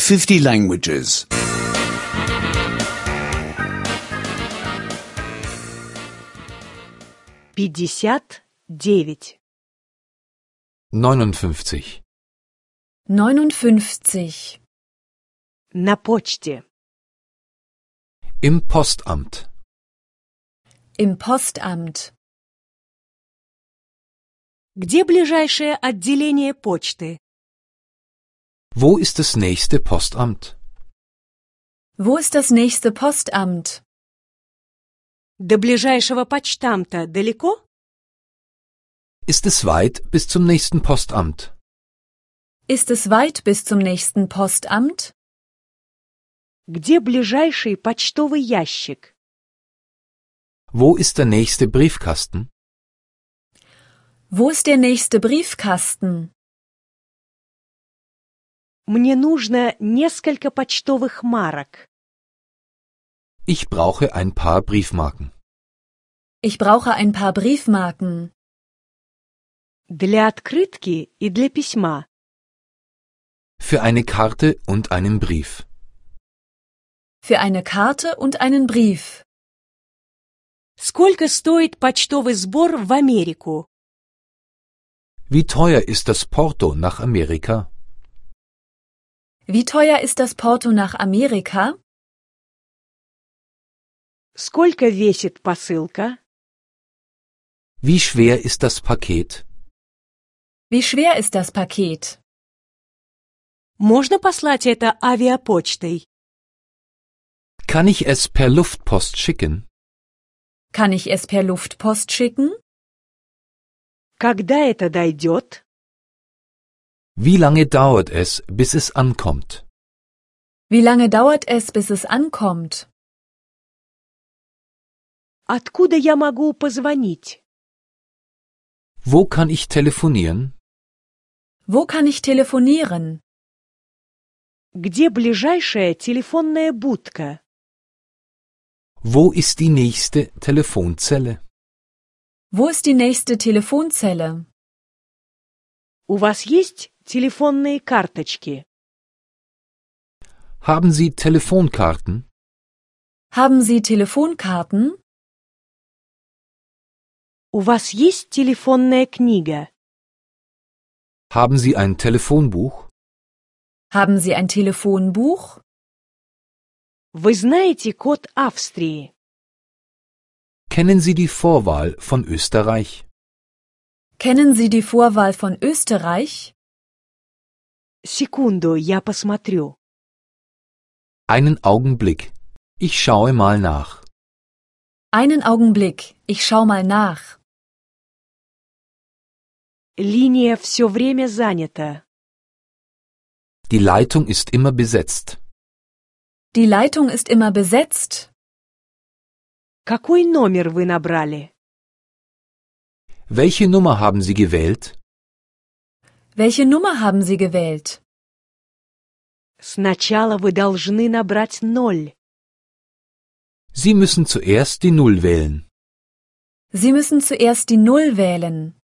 50 languages. 59. 59. 59. На почте. Im Postamt. Im Postamt. Где ближайшее отделение почты? Wo ist das nächste Postamt? Wo ist das nächste Postamt? До ближайшего почтамта далеко? Ist es weit bis zum nächsten Postamt? Ist es weit bis zum nächsten Postamt? Где ближайший почтовый ящик? Wo ist der nächste Briefkasten? Wo ist der nächste Briefkasten? Мне нужно несколько почтовых марок. Ich brauche ein paar Briefmarken. Ich brauche ein paar Briefmarken. Для открытки и для письма. Für eine Karte und einen Brief. Für eine Karte und einen Brief. Сколько стоит почтовый сбор в Америку? Wie teuer ist das Porto nach Amerika? Wie teuer ist das Porto nach Amerika? Сколько весит посылка? Wie schwer ist das Paket? Wie schwer ist das Paket? Можно послать это авиапочтой? Kann ich es per Luftpost schicken? Kann ich es per Luftpost schicken? Когда это дойдет? Wie lange dauert es, bis es ankommt? Wie lange dauert es, bis es ankommt? Откуда я могу позвонить? Wo kann ich telefonieren? Wo kann ich telefonieren? Где ближайшая телефонная будка? Wo ist die nächste Telefonzelle? Wo ist die nächste Telefonzelle? У вас есть телефонные карточки? Haben Sie Telefonkarten? Haben Sie Telefonkarten? У вас есть телефонная книга? Haben Sie ein Telefonbuch? Haben Sie ein Telefonbuch? Вы знаете код Австрии? Kennen Sie die Vorwahl von Österreich? Kennen Sie die Vorwahl von Österreich? Секунду, я посмотрю. Einen Augenblick. Ich schaue mal nach. Einen Augenblick, ich schau mal nach. Линия все время занята. Die Leitung ist immer besetzt. Die Leitung ist immer besetzt. Какой номер вы набрали? Welche Nummer haben Sie gewählt? Welche Nummer haben Sie gewählt? Сначала вы должны набрать 0. Sie müssen zuerst die Null wählen. Sie müssen zuerst die Null wählen.